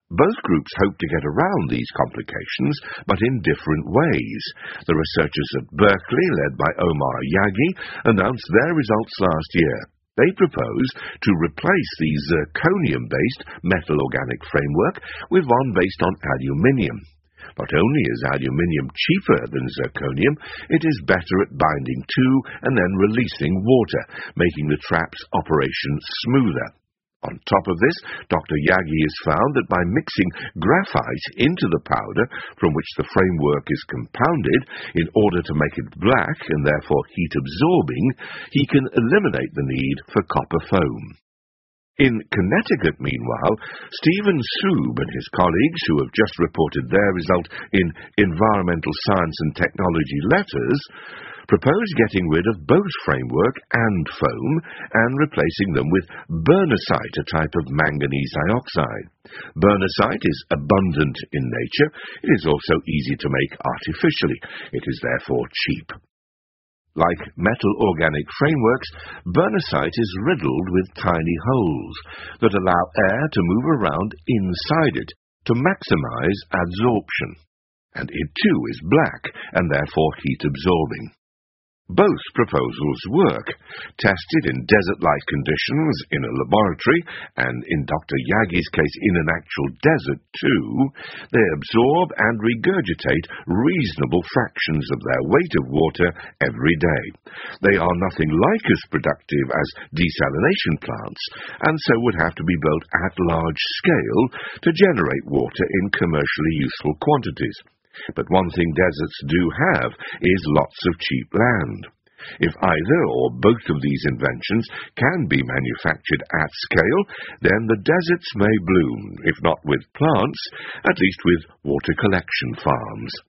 Both groups hope to get around these complications, but in different ways. The researchers at Berkeley, led by Omar Yaghi, announced their results last year. They propose to replace the zirconium-based metal organic framework with one based on aluminium. Not only is aluminium cheaper than zirconium, it is better at binding to and then releasing water, making the trap's operation smoother. On top of this, Dr. Yaghi has found that by mixing graphite into the powder from which the framework is compounded in order to make it black and therefore heat-absorbing, he can eliminate the need for copper foam. In Connecticut, meanwhile, Stephen Soob and his colleagues, who have just reported their result in Environmental Science and Technology Letters, propose getting rid of both framework and foam and replacing them with bernesite, a type of manganese dioxide. Bernesite is abundant in nature. It is also easy to make artificially. It is therefore cheap. Like metal organic frameworks, bernesite is riddled with tiny holes that allow air to move around inside it to maximize adsorption. And it too is black and therefore heat-absorbing. Both proposals work. Tested in desert-like conditions in a laboratory, and in Dr. Yaghi's case in an actual desert too, they absorb and regurgitate reasonable fractions of their weight of water every day. They are nothing like as productive as desalination plants, and so would have to be built at large scale to generate water in commercially useful quantities. But one thing deserts do have is lots of cheap land. If either or both of these inventions can be manufactured at scale, then the deserts may bloom, if not with plants, at least with water collection farms.